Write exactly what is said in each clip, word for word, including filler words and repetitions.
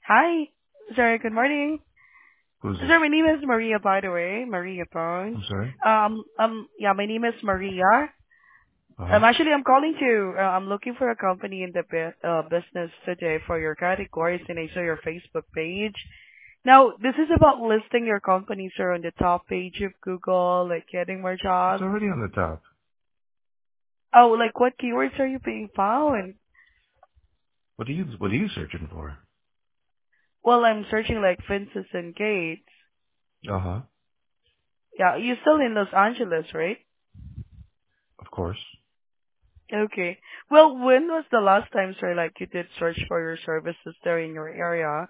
Hi, sir. Good morning. Who's this? Sir, my name is Maria, by the way. Maria Pong. I'm sorry? Um, um, yeah, my name is Maria. Uh-huh. Um, actually, I'm calling to, uh, I'm looking for a company in the bu- uh, business today for your categories, and I saw your Facebook page. Now, this is about listing your company, sir, on the top page of Google, like getting more It's jobs. already on the top. Oh, like what keywords are you being found? What are you what are you searching for? Well, I'm searching like fences and gates. Uh-huh. Yeah, you're still in Los Angeles, right? Of course. Okay. Well, when was the last time, sir, like you did search for your services there in your area?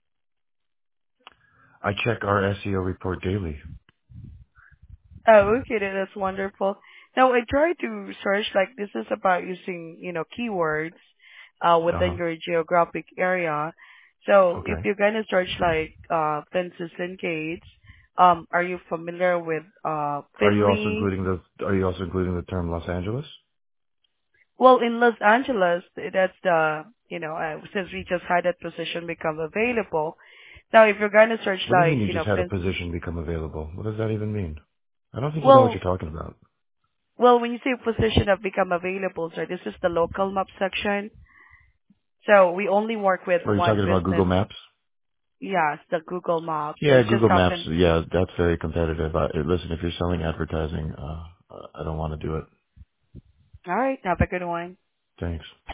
I check our S E O report daily. Oh, okay, then that's wonderful. Now, I tried to search, like, this is about using, you know, keywords uh, within Uh-huh. your geographic area. So if Okay. you're going to search, like, uh, fences and gates, um, are you familiar with uh, Are you also Finley? including the are you also including the term Los Angeles? Well, in Los Angeles, that's the, you know, uh, since we just had that position become available. Now, if you're going to search What do you like, mean you you know, just had a fence, position become available? What does that even mean? I don't think you know what well, you're talking about. well, when you say position have become available, sir, this is the local map section. So we only work with Are you one talking about business. Google Maps? Yes, the Google Maps. So Yeah, it just Google Maps. happened. Yeah, that's very competitive. I, listen, if you're selling advertising, uh, I don't want to do it. All right, have a good one. Thanks.